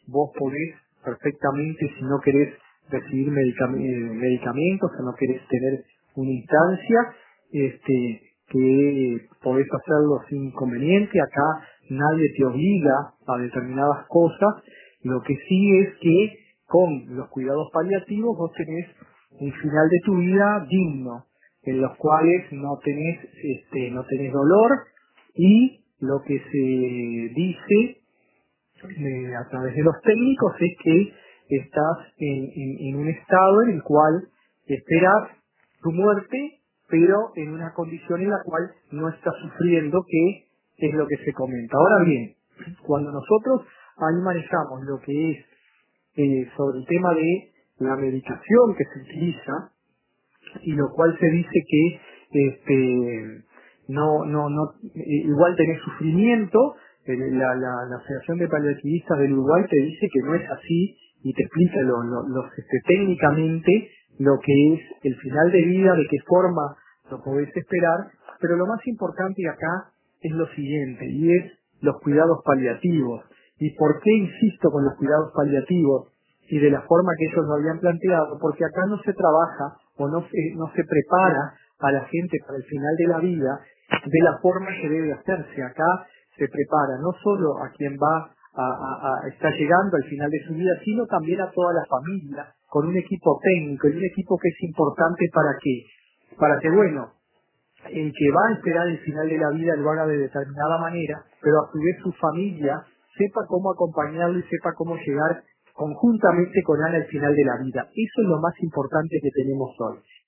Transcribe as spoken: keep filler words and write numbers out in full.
vos podés perfectamente, si no querés recibir medicam- eh, medicamentos o no querés tener una instancia, este, que podés hacerlo sin inconveniente. Acá nadie te obliga a determinadas cosas. Lo que sí es que con los cuidados paliativos vos tenés un final de tu vida digno, en los cuales no tenés, este, no tenés dolor, y lo que se dice eh, a través de los técnicos es que estás en, en, en un estado en el cual esperas tu muerte, pero en una condición en la cual no estás sufriendo, que es lo que se comenta. Ahora bien, cuando nosotros ahí manejamos lo que es eh, sobre el tema de la medicación que se utiliza, y lo cual se dice que este no no no eh, igual tenés sufrimiento. Eh, la, la, la Asociación de Paliativistas del Uruguay te dice que no es así y te explica lo, lo, lo- este, técnicamente lo que es el final de vida, de qué forma lo podés esperar, pero lo más importante acá es lo siguiente, y es los cuidados paliativos. ¿Y por qué insisto con los cuidados paliativos y de la forma que ellos lo habían planteado? Porque acá no se trabaja o no se, no se prepara a la gente para el final de la vida de la forma que debe hacerse. Acá se prepara no solo a quien va a, a, a está llegando al final de su vida, sino también a toda la familia, con un equipo técnico, y un equipo que es importante para que, para que bueno, el que va a esperar el final de la vida lo haga de determinada manera, pero a su vez su familia sepa cómo acompañarlo y sepa cómo llegar conjuntamente con él al final de la vida. Eso es lo más importante que tenemos hoy.